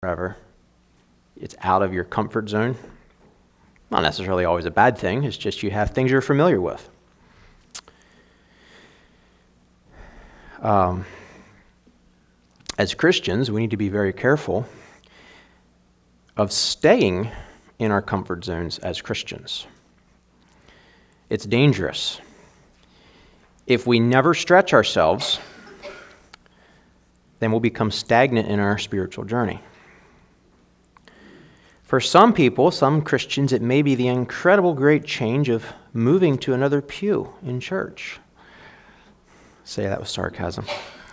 forever. It's out of your comfort zone. Not necessarily always a bad thing. It's just you have things you're familiar with. As Christians, we need to be very careful of staying in our comfort zones as Christians. It's dangerous. If we never stretch ourselves, then we'll become stagnant in our spiritual journey. For some people, some Christians, it may be the incredible great change of moving to another pew in church. Say that with sarcasm.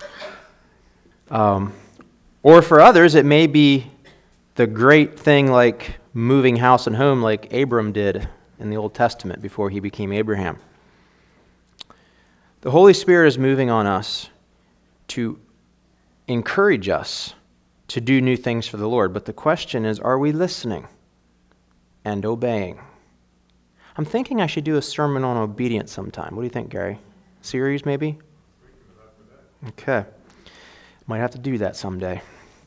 Or for others, it may be the great thing like moving house and home like Abram did in the Old Testament before he became Abraham. The Holy Spirit is moving on us to encourage us to do new things for the Lord. But the question is, are we listening and obeying? I'm thinking I should do a sermon on obedience sometime. What do you think, Gary? Series, maybe? Okay. Might have to do that someday.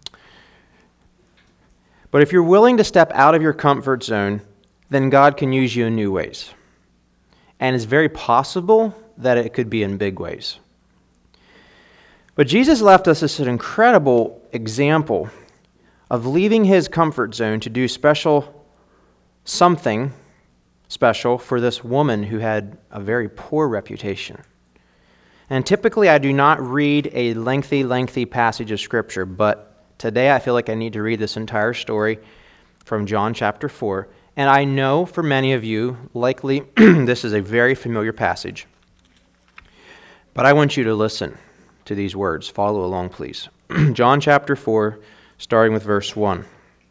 But if you're willing to step out of your comfort zone, then God can use you in new ways. And it's very possible that it could be in big ways. But Jesus left us this incredible example of leaving his comfort zone to do something special for this woman who had a very poor reputation. And typically I do not read a lengthy passage of Scripture, but today I feel like I need to read this entire story from John chapter 4. And I know for many of you, likely this is a very familiar passage. But I want you to listen to these words. Follow along, please. John chapter 4, starting with verse 1.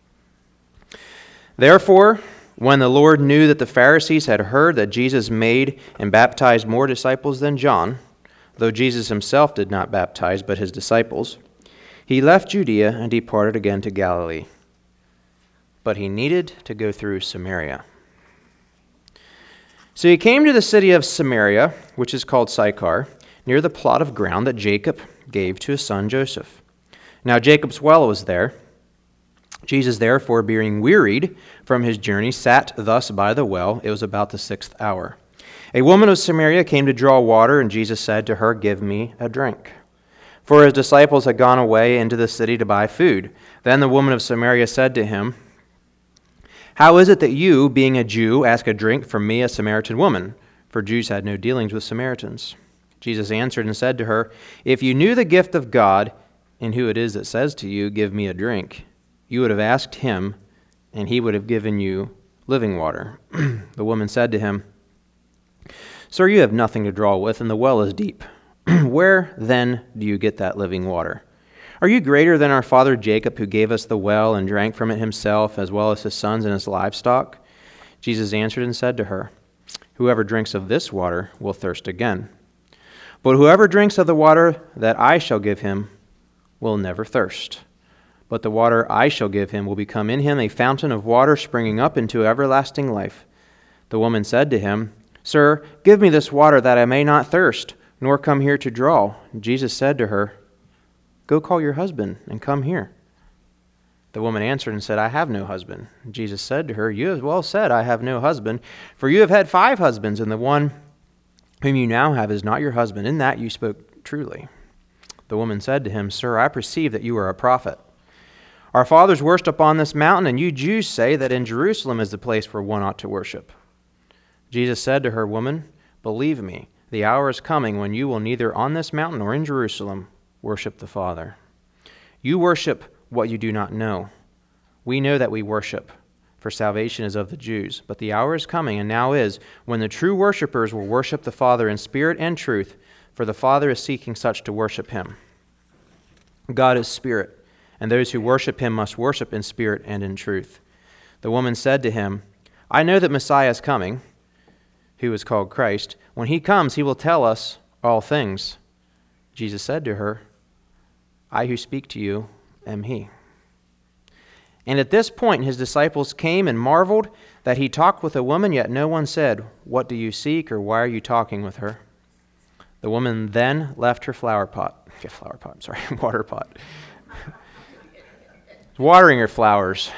Therefore, when the Lord knew that the Pharisees had heard that Jesus made and baptized more disciples than John, though Jesus himself did not baptize but his disciples, he left Judea and departed again to Galilee. But he needed to go through Samaria. So he came to the city of Samaria, which is called Sychar, near the plot of ground that Jacob gave to his son Joseph. Now Jacob's well was there. Jesus, therefore, being wearied from his journey, sat thus by the well. It was about the 6th hour. A woman of Samaria came to draw water, and Jesus said to her, "Give me a drink." For his disciples had gone away into the city to buy food. Then the woman of Samaria said to him, "How is it that you, being a Jew, ask a drink from me, a Samaritan woman?" For Jews had no dealings with Samaritans. Jesus answered and said to her, "If you knew the gift of God and who it is that says to you, 'Give me a drink,' you would have asked him, and he would have given you living water." The woman said to him, "Sir, you have nothing to draw with, and the well is deep. Where, then, do you get that living water? Are you greater than our father Jacob, who gave us the well and drank from it himself, as well as his sons and his livestock?" Jesus answered and said to her, "Whoever drinks of this water will thirst again. But whoever drinks of the water that I shall give him will never thirst. But the water I shall give him will become in him a fountain of water springing up into everlasting life." The woman said to him, "Sir, give me this water that I may not thirst, nor come here to draw." Jesus said to her, "Go call your husband and come here." The woman answered and said, "I have no husband." Jesus said to her, "You have well said, 'I have no husband,' for you have had 5 husbands, and the one whom you now have is not your husband. In that you spoke truly." The woman said to him, "Sir, I perceive that you are a prophet. Our fathers worshipped upon this mountain, and you Jews say that in Jerusalem is the place where one ought to worship." Jesus said to her, "Woman, believe me, the hour is coming when you will neither on this mountain nor in Jerusalem worship the Father. You worship what you do not know. We know that we worship, for salvation is of the Jews. But the hour is coming, and now is, when the true worshipers will worship the Father in spirit and truth, for the Father is seeking such to worship him. God is spirit, and those who worship him must worship in spirit and in truth." The woman said to him, "I know that Messiah is coming, who is called Christ. When he comes, he will tell us all things." Jesus said to her, "I who speak to you am he." And at this point his disciples came and marveled that he talked with a woman, yet no one said, "What do you seek?" or "Why are you talking with her?" The woman then left her water pot. watering her flowers.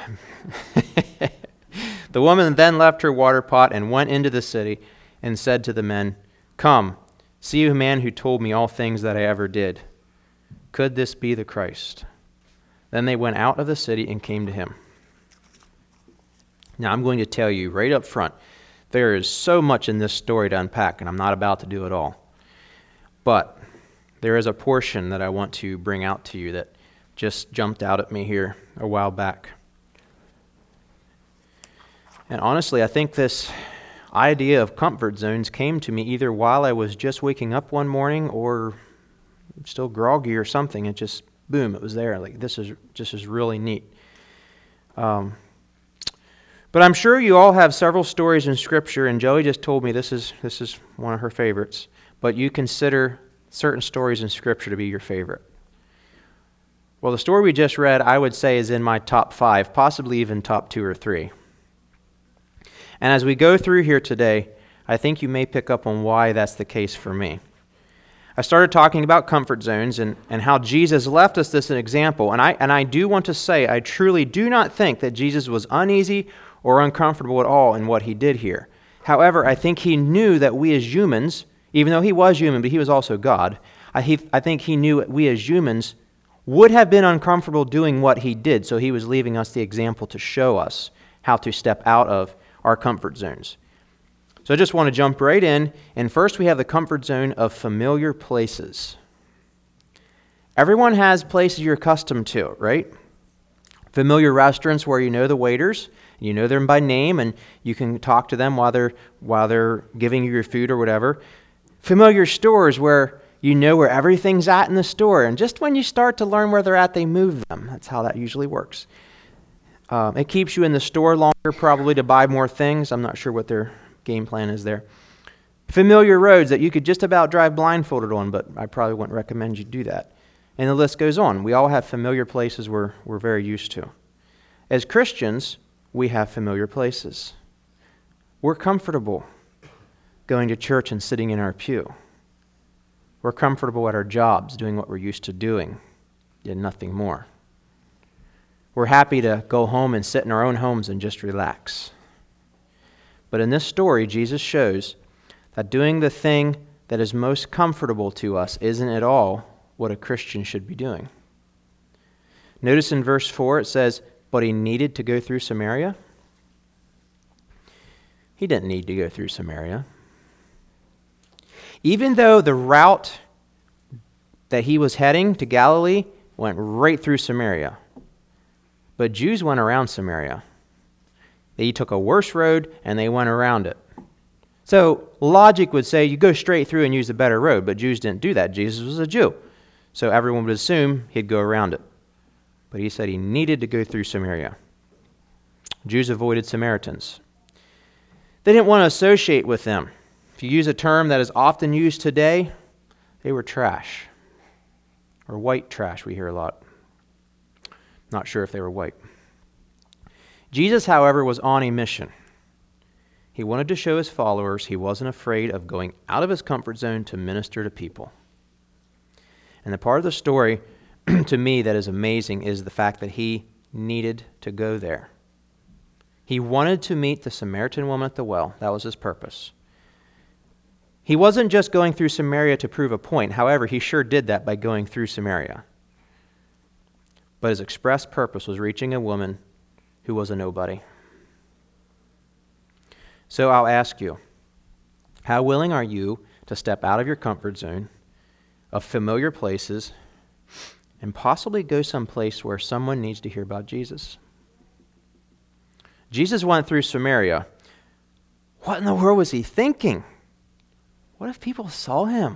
The woman then left her water pot and went into the city and said to the men, "Come, see a man who told me all things that I ever did. Could this be the Christ?" Then they went out of the city and came to him. Now I'm going to tell you right up front, there is so much in this story to unpack, and I'm not about to do it all. But there is a portion that I want to bring out to you that just jumped out at me here a while back. And honestly, I think this idea of comfort zones came to me either while I was just waking up one morning or still groggy or something. It just, boom, it was there. Like, this is really neat. But I'm sure you all have several stories in Scripture, and Joey just told me this is one of her favorites. But you consider certain stories in Scripture to be your favorite. Well, the story we just read, I would say, is in my top 5, possibly even top 2 or 3. And as we go through here today, I think you may pick up on why that's the case for me. I started talking about comfort zones and how Jesus left us this an example. And I do want to say, I truly do not think that Jesus was uneasy or uncomfortable at all in what he did here. However, I think he knew that we as humans, even though he was human, but he was also God, I think he knew that we as humans would have been uncomfortable doing what he did. So he was leaving us the example to show us how to step out of our comfort zones. So I just want to jump right in. And first we have the comfort zone of familiar places. Everyone has places you're accustomed to, right? Familiar restaurants where you know the waiters, you know them by name, and you can talk to them while they're giving you your food or whatever. Familiar stores where you know where everything's at in the store, and just when you start to learn where they're at, they move them. That's how that usually works. It keeps you in the store longer, probably to buy more things. I'm not sure what their game plan is there. Familiar roads that you could just about drive blindfolded on, but I probably wouldn't recommend you do that. And the list goes on. We all have familiar places we're very used to. As Christians, we have familiar places. We're comfortable going to church and sitting in our pew. We're comfortable at our jobs doing what we're used to doing, and nothing more. We're happy to go home and sit in our own homes and just relax. But in this story, Jesus shows that doing the thing that is most comfortable to us isn't at all what a Christian should be doing. Notice in verse 4 it says, "But he needed to go through Samaria." He didn't need to go through Samaria. Even though the route that he was heading to Galilee went right through Samaria. But Jews went around Samaria. They took a worse road and they went around it. So logic would say you go straight through and use the better road, but Jews didn't do that. Jesus was a Jew. So everyone would assume he'd go around it. But he said he needed to go through Samaria. Jews avoided Samaritans. They didn't want to associate with them. If you use a term that is often used today, they were trash. Or white trash, we hear a lot. Not sure if they were white. Jesus, however, was on a mission. He wanted to show his followers he wasn't afraid of going out of his comfort zone to minister to people. And the part of the story, to me, that is amazing is the fact that he needed to go there. He wanted to meet the Samaritan woman at the well. That was his purpose. He wasn't just going through Samaria to prove a point. However, he sure did that by going through Samaria. But his express purpose was reaching a woman who was a nobody. So I'll ask you, how willing are you to step out of your comfort zone of familiar places and possibly go someplace where someone needs to hear about Jesus? Jesus went through Samaria. What in the world was he thinking? What if people saw him?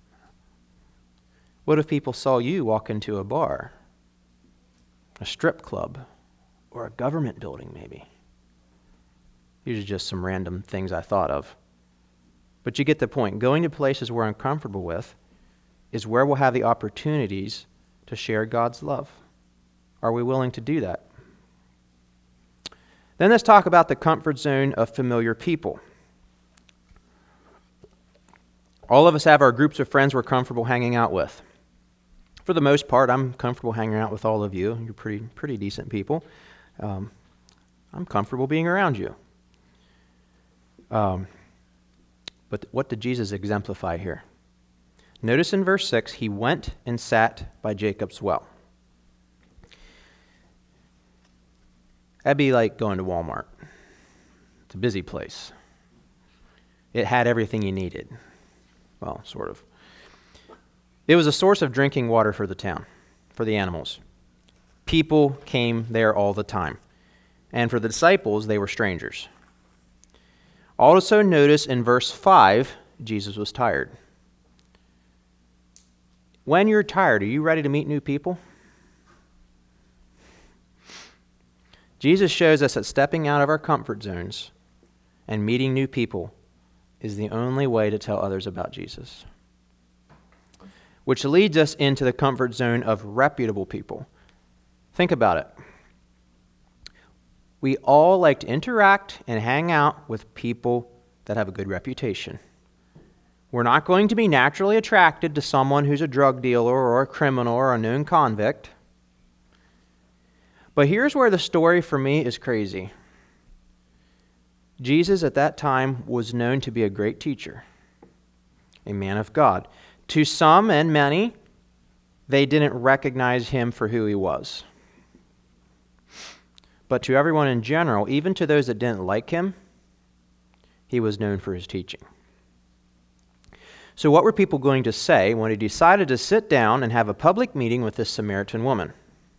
What if people saw you walk into a bar, a strip club, or a government building maybe? These are just some random things I thought of. But you get the point. Going to places we're uncomfortable with is where we'll have the opportunities to share God's love. Are we willing to do that? Then let's talk about the comfort zone of familiar people. All of us have our groups of friends we're comfortable hanging out with. For the most part, I'm comfortable hanging out with all of you. You're pretty decent people. I'm comfortable being around you. But what did Jesus exemplify here? Notice in verse 6, he went and sat by Jacob's well. That'd be like going to Walmart. It's a busy place. It had everything you needed. Well, sort of. It was a source of drinking water for the town, for the animals. People came there all the time. And for the disciples, they were strangers. Also notice in verse 5, Jesus was tired. When you're tired, are you ready to meet new people? Jesus shows us that stepping out of our comfort zones and meeting new people is the only way to tell others about Jesus. Which leads us into the comfort zone of reputable people. Think about it. We all like to interact and hang out with people that have a good reputation. We're not going to be naturally attracted to someone who's a drug dealer or a criminal or a known convict. But here's where the story for me is crazy. Jesus at that time was known to be a great teacher, a man of God. To some and many, they didn't recognize him for who he was. But to everyone in general, even to those that didn't like him, he was known for his teaching. So what were people going to say when he decided to sit down and have a public meeting with this Samaritan woman?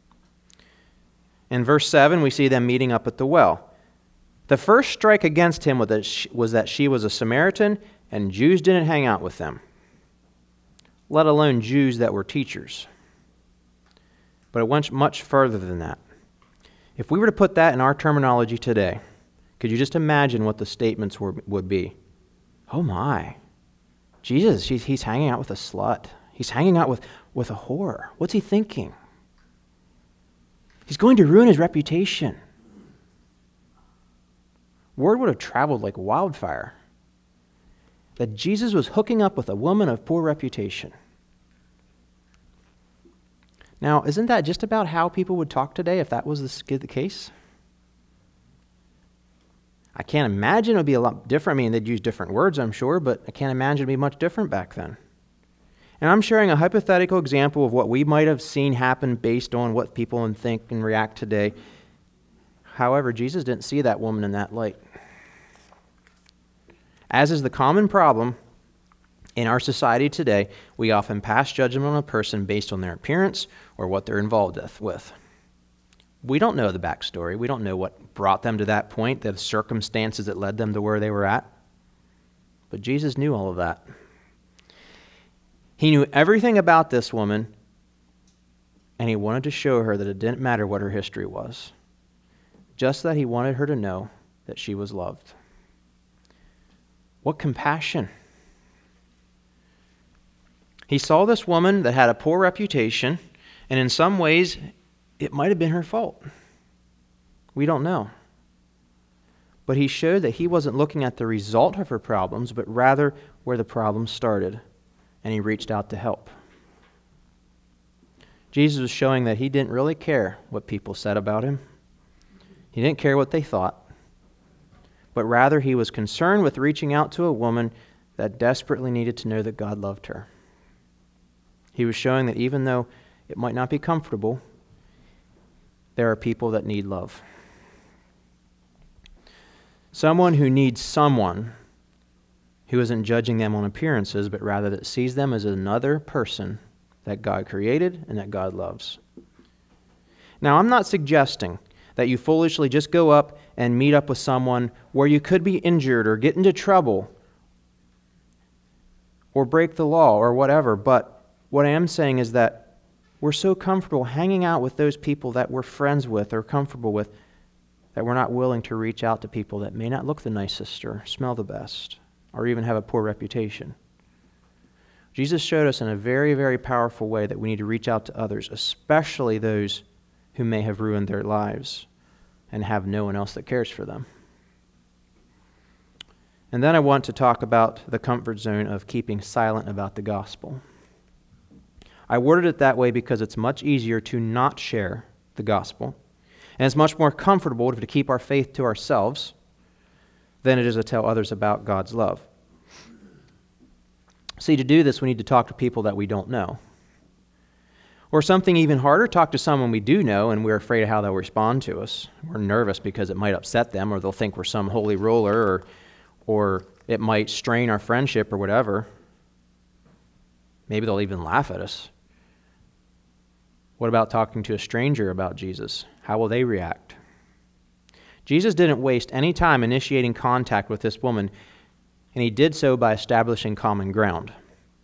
In verse 7, we see them meeting up at the well. The first strike against him was that she was a Samaritan, and Jews didn't hang out with them, let alone Jews that were teachers. But it went much further than that. If we were to put that in our terminology today, could you just imagine what the statements would be? Oh my, Jesus, he's hanging out with a slut. He's hanging out with a whore. What's he thinking? He's going to ruin his reputation. Word would have traveled like wildfire that Jesus was hooking up with a woman of poor reputation. Now, isn't that just about how people would talk today if that was the case? I can't imagine it would be a lot different. I mean, they'd use different words, I'm sure, but I can't imagine it would be much different back then. And I'm sharing a hypothetical example of what we might have seen happen based on what people think and react today. However, Jesus didn't see that woman in that light. As is the common problem in our society today, we often pass judgment on a person based on their appearance or what they're involved with. We don't know the backstory. We don't know what brought them to that point, the circumstances that led them to where they were at. But Jesus knew all of that. He knew everything about this woman, and he wanted to show her that it didn't matter what her history was, just that he wanted her to know that she was loved. What compassion! He saw this woman that had a poor reputation, and in some ways, it might have been her fault. We don't know. But he showed that he wasn't looking at the result of her problems, but rather where the problem started, and he reached out to help. Jesus was showing that he didn't really care what people said about him. He didn't care what they thought, but rather he was concerned with reaching out to a woman that desperately needed to know that God loved her. He was showing that even though it might not be comfortable, there are people that need love. Someone who needs someone who isn't judging them on appearances, but rather that sees them as another person that God created and that God loves. Now, I'm not suggesting that you foolishly just go up and meet up with someone where you could be injured or get into trouble or break the law or whatever, but what I am saying is that we're so comfortable hanging out with those people that we're friends with or comfortable with that we're not willing to reach out to people that may not look the nicest or smell the best or even have a poor reputation. Jesus showed us in a very, very powerful way that we need to reach out to others, especially those who may have ruined their lives and have no one else that cares for them. And then I want to talk about the comfort zone of keeping silent about the gospel. I worded it that way because it's much easier to not share the gospel, and it's much more comfortable to keep our faith to ourselves than it is to tell others about God's love. See, to do this, we need to talk to people that we don't know. Or something even harder, talk to someone we do know and we're afraid of how they'll respond to us. We're nervous because it might upset them, or they'll think we're some holy roller, or it might strain our friendship or whatever. Maybe they'll even laugh at us. What about talking to a stranger about Jesus? How will they react? Jesus didn't waste any time initiating contact with this woman, and he did so by establishing common ground.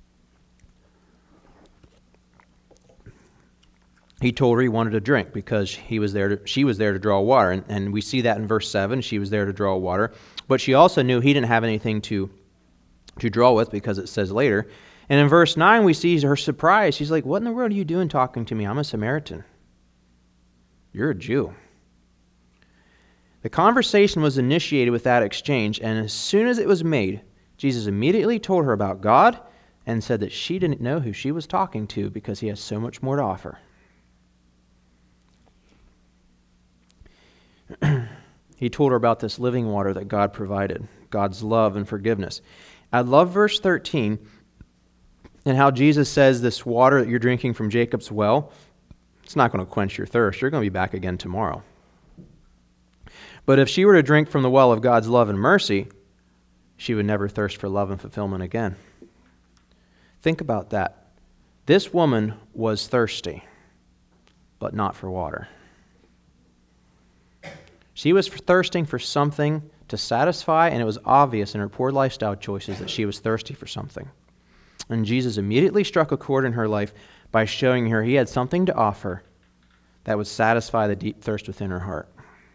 He told her he wanted a drink because she was there to draw water. And we see that in verse 7. She was there to draw water. But she also knew he didn't have anything to draw with, because it says later. And in verse 9, we see her surprise. She's like, what in the world are you doing talking to me? I'm a Samaritan. You're a Jew. The conversation was initiated with that exchange, and as soon as it was made, Jesus immediately told her about God and said that she didn't know who she was talking to because he has so much more to offer. He told her about this living water that God provided, God's love and forgiveness. I love verse 13 and how Jesus says this water that you're drinking from Jacob's well, it's not going to quench your thirst. You're going to be back again tomorrow. But if she were to drink from the well of God's love and mercy, she would never thirst for love and fulfillment again. Think about that. This woman was thirsty, but not for water. She was thirsting for something to satisfy, and it was obvious in her poor lifestyle choices that she was thirsty for something. And Jesus immediately struck a chord in her life by showing her he had something to offer that would satisfy the deep thirst within her heart.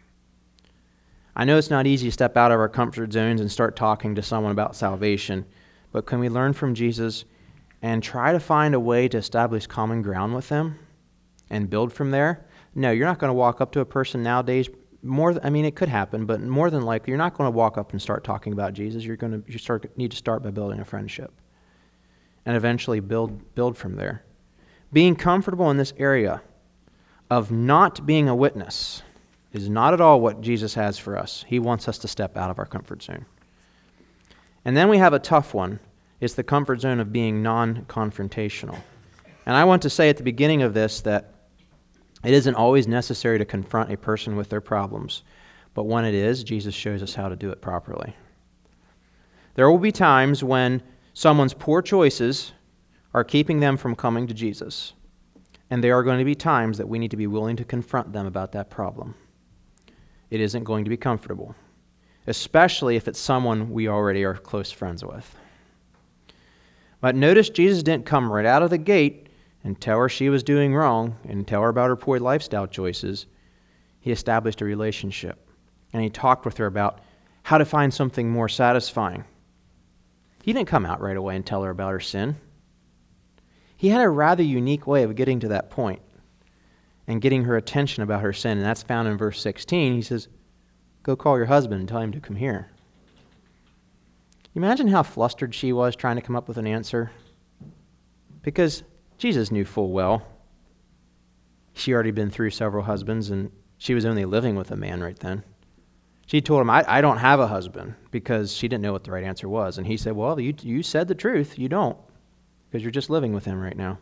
I know it's not easy to step out of our comfort zones and start talking to someone about salvation, but can we learn from Jesus and try to find a way to establish common ground with them and build from there? No, you're not going to walk up to a person nowadays. It could happen, but more than likely, you're not going to walk up and start talking about Jesus. You need to start by building a friendship, and eventually build from there. Being comfortable in this area of not being a witness is not at all what Jesus has for us. He wants us to step out of our comfort zone. And then we have a tough one. It's the comfort zone of being non-confrontational. And I want to say at the beginning of this that it isn't always necessary to confront a person with their problems, but when it is, Jesus shows us how to do it properly. There will be times when someone's poor choices are keeping them from coming to Jesus, and there are going to be times that we need to be willing to confront them about that problem. It isn't going to be comfortable, especially if it's someone we already are close friends with. But notice Jesus didn't come right out of the gate and tell her she was doing wrong and tell her about her poor lifestyle choices. He established a relationship, and he talked with her about how to find something more satisfying. He didn't come out right away and tell her about her sin. He had a rather unique way of getting to that point and getting her attention about her sin, and that's found in verse 16. He says, go call your husband and tell him to come here. Imagine how flustered she was trying to come up with an answer, because Jesus knew full well she already been through several husbands, and she was only living with a man right then. She told him, I don't have a husband, because she didn't know what the right answer was. And he said, well, you said the truth. You don't, because you're just living with him right now.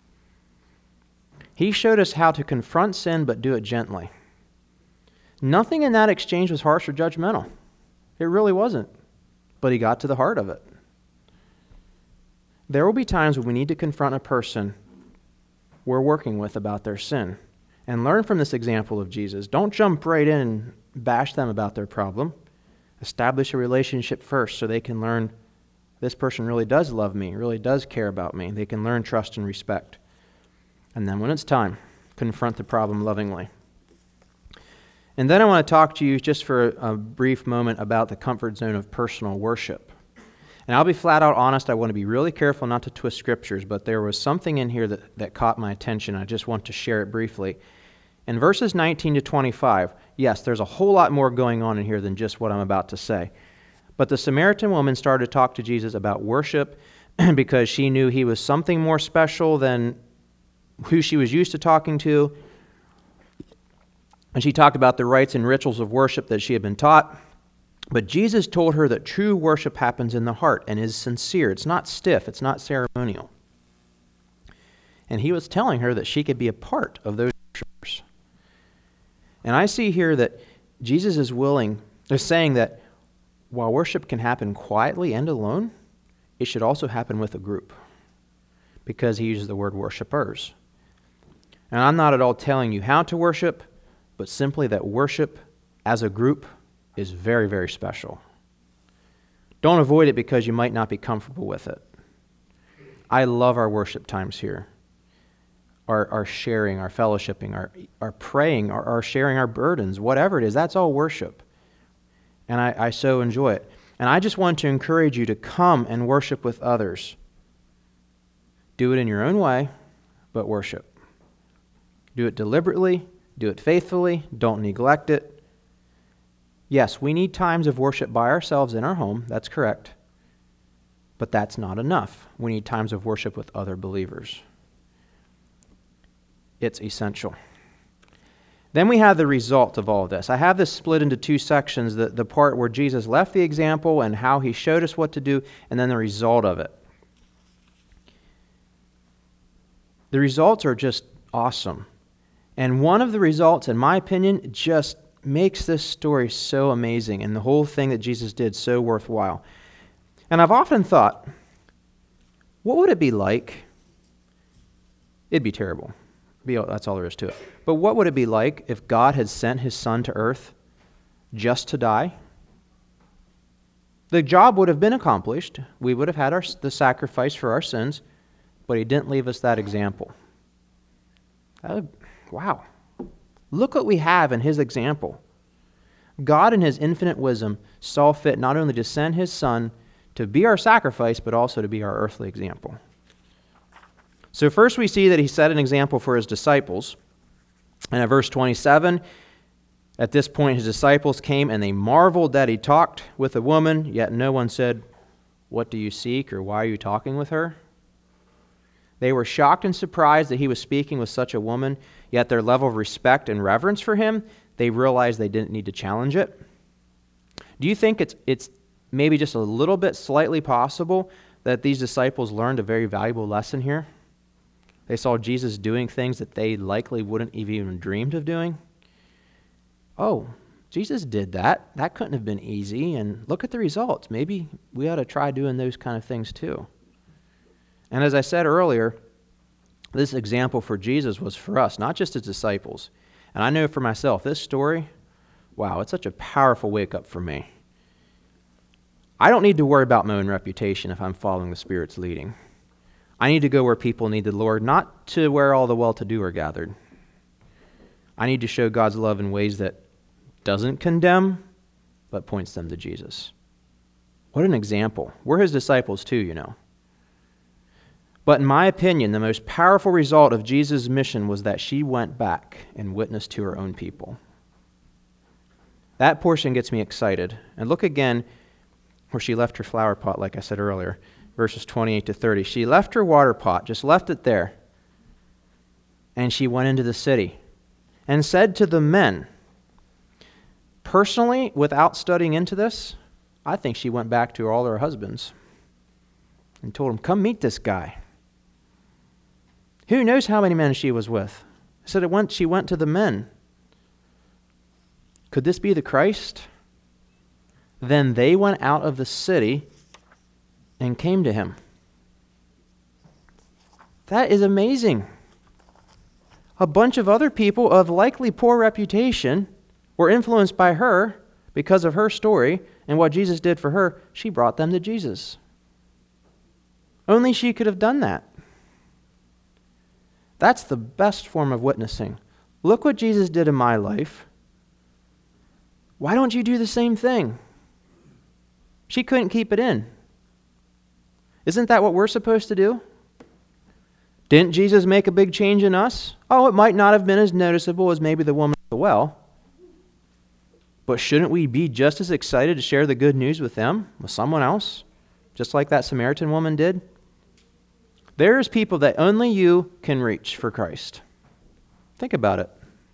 He showed us how to confront sin, but do it gently. Nothing in that exchange was harsh or judgmental. It really wasn't. But he got to the heart of it. There will be times when we need to confront a person we're working with about their sin and learn from this example of Jesus. Don't jump right in and bash them about their problem. Establish a relationship first so they can learn this person really does love me, really does care about me. They can learn trust and respect. And then when it's time, confront the problem lovingly. And then I want to talk to you just for a brief moment about the comfort zone of personal worship. And I'll be flat out honest, I want to be really careful not to twist scriptures, but there was something in here that caught my attention. I just want to share it briefly. In verses 19 to 25, yes, there's a whole lot more going on in here than just what I'm about to say. But the Samaritan woman started to talk to Jesus about worship because she knew he was something more special than who she was used to talking to. And she talked about the rites and rituals of worship that she had been taught. But Jesus told her that true worship happens in the heart and is sincere. It's not stiff. It's not ceremonial. And he was telling her that she could be a part of those worshipers. And I see here that Jesus is saying that while worship can happen quietly and alone, it should also happen with a group, because he uses the word worshipers. And I'm not at all telling you how to worship, but simply that worship as a group is very, very special. Don't avoid it because you might not be comfortable with it. I love our worship times here. Our sharing, our fellowshipping, our praying, our sharing our burdens, whatever it is, that's all worship. And I so enjoy it. And I just want to encourage you to come and worship with others. Do it in your own way, but worship. Do it deliberately, do it faithfully, don't neglect it. Yes, we need times of worship by ourselves in our home, that's correct. But that's not enough. We need times of worship with other believers. It's essential. Then we have the result of all of this. I have this split into two sections, the part where Jesus left the example and how he showed us what to do, and then the result of it. The results are just awesome. And one of the results, in my opinion, just makes this story so amazing and the whole thing that Jesus did so worthwhile. And I've often thought, what would it be like? It'd be terrible. That's all there is to it. But what would it be like if God had sent his Son to earth just to die? The job would have been accomplished. We would have had the sacrifice for our sins, but he didn't leave us that example. Wow. Look what we have in his example. God in his infinite wisdom saw fit not only to send his Son to be our sacrifice, but also to be our earthly example. So first we see that he set an example for his disciples. And at verse 27, at this point his disciples came and they marveled that he talked with a woman, yet no one said, "What do you seek?" or "Why are you talking with her?" They were shocked and surprised that he was speaking with such a woman, yet their level of respect and reverence for him, they realized they didn't need to challenge it. Do you think it's maybe just a little bit slightly possible that these disciples learned a very valuable lesson here? They saw Jesus doing things that they likely wouldn't have even dreamed of doing. Oh, Jesus did that. That couldn't have been easy. And look at the results. Maybe we ought to try doing those kind of things too. And as I said earlier, this example for Jesus was for us, not just his disciples. And I know for myself, this story, wow, it's such a powerful wake-up for me. I don't need to worry about my own reputation if I'm following the Spirit's leading. I need to go where people need the Lord, not to where all the well-to-do are gathered. I need to show God's love in ways that doesn't condemn, but points them to Jesus. What an example. We're his disciples too, you know. But in my opinion, the most powerful result of Jesus' mission was that she went back and witnessed to her own people. That portion gets me excited. And look again where she left her flower pot, like I said earlier. Verses 28 to 30. She left her water pot, just left it there. And she went into the city and said to the men, personally, without studying into this, I think she went back to all her husbands and told them, "Come meet this guy." Who knows how many men she was with? Said she went to the men. Could this be the Christ? Then they went out of the city and came to him. That is amazing. A bunch of other people of likely poor reputation were influenced by her because of her story and what Jesus did for her. She brought them to Jesus. Only she could have done that. That's the best form of witnessing. Look what Jesus did in my life. Why don't you do the same thing? She couldn't keep it in. Isn't that what we're supposed to do? Didn't Jesus make a big change in us? Oh, it might not have been as noticeable as maybe the woman at the well. But shouldn't we be just as excited to share the good news with them, with someone else? Just like that Samaritan woman did? There's people that only you can reach for Christ. Think about it.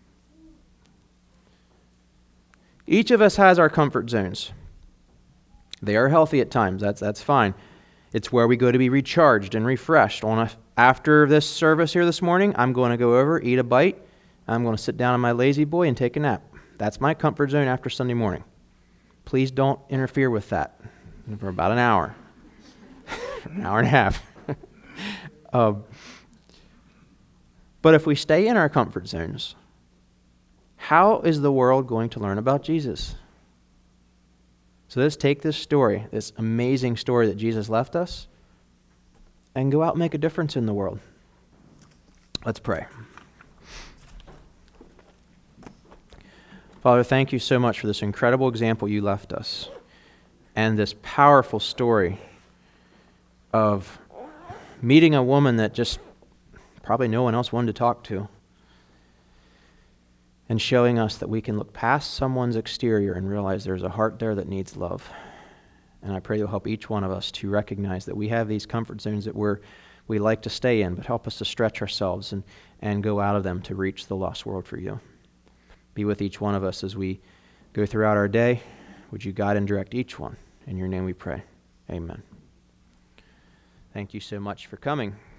Each of us has our comfort zones. They are healthy at times. That's fine. It's where we go to be recharged and refreshed. After this service here this morning, I'm going to go over, eat a bite. I'm going to sit down on my lazy boy and take a nap. That's my comfort zone after Sunday morning. Please don't interfere with that for about an hour. An hour and a half. But if we stay in our comfort zones, how is the world going to learn about Jesus? So let's take this story, this amazing story that Jesus left us, and go out and make a difference in the world. Let's pray. Father, thank you so much for this incredible example you left us and this powerful story of meeting a woman that just probably no one else wanted to talk to, and showing us that we can look past someone's exterior and realize there's a heart there that needs love. And I pray you'll help each one of us to recognize that we have these comfort zones that we like to stay in, but help us to stretch ourselves and go out of them to reach the lost world for you. Be with each one of us as we go throughout our day. Would you guide and direct each one? In your name we pray. Amen. Thank you so much for coming.